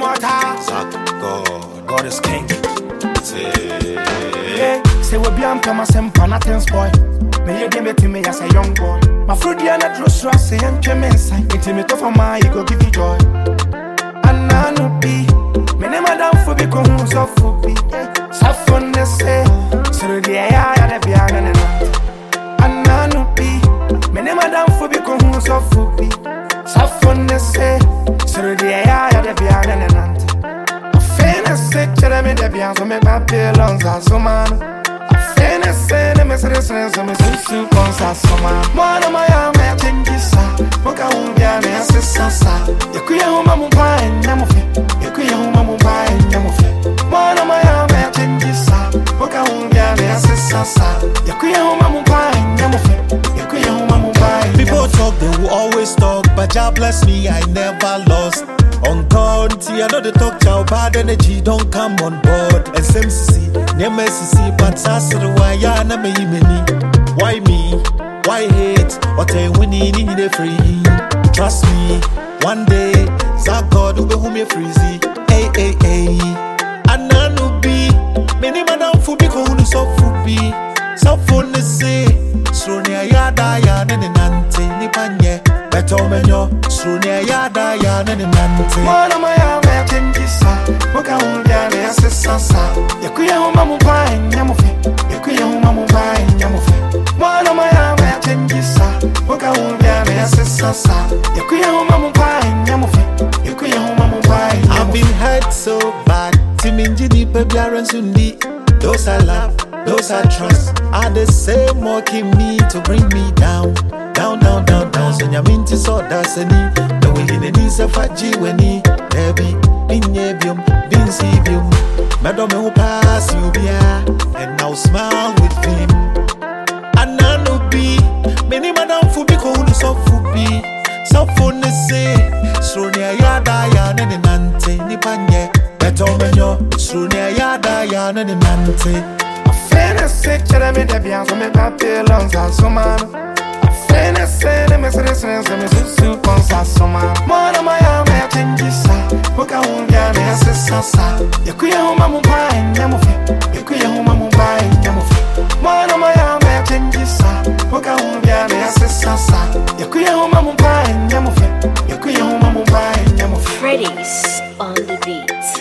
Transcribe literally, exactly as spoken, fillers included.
immortal. God, God is king. Yeah, say we be am come as em nothing spoil. Me you give me to me as a young boy. My fruit the na dress so say en twem inside. Intimate for my you go give you joy. And I no be. Me name madam for be ko hu so for be. Safon ne say. So the ya ya de bia na na. And I no be. Me name madam for be ko hu so for be. Safon ne say. So the ya ya de bia na na. Say, tell me the bians on me Babylon's as so man. I finna say the messages on me so as so man. One of my arm, I think this. Moka umbia, me a sister. You could hear my mumbai and Yamufi. You could hear my mumbai and Yamufi. One of my arm, I think this. Moka umbia, me a sister. You could hear my mumbai and Yamufi. You could hear my mumbai. People talk, they will always talk, but God bless me, I never lost. On county, I know the talk chow bad energy don't come on board. And same C C, near M C C, but Sassy, why ya na me many? Why me? Why hate? What I winning in the free? Trust me, one day, Zach God will be home me freezy. Hey, hey, hey. And I no be many man out for because who so for be. So for the say, so near yada ya nante, nipanye. Beto menyo, sunya yada ya nene nante. Mwana maya maya tengisa, moka umbia me asesasa. Yakuya huma mubai nyamufe, yakuya huma mubai nyamufe. Mwana maya maya tengisa, moka umbia me asesasa. Yakuya huma mubai nyamufe, yakuya huma mubai nyamufe. I've been hurt so bad, timinji di pebiaran sundi. Those I love, those I trust, are the same mocking me to bring me down. Down, down, down, down, so nyaminti so that's any. The way in the knees of Faji when he, Debbie, Binyebium, Binsibium. Madame who pass you be and now smile with him. And I no be, many madam for be cold, so for be. So for the say, so near yada yan and nante, Nipanye, better menyo, so near yada yan and nante. I finna say, tell me the bians on me Babylon's as so man. Finna say the messages on me so as so man. One of my arm, I think this. Moka umbia me a sister. Yakuya huma mubai and Yamufi. Yakuya huma mubai and Yamufi. One of my arm, I think this. Moka umbia me a sister. Yakuya huma mubai and Yamufi. Yakuya huma mubai and Yamufi. Freddy's on the beat.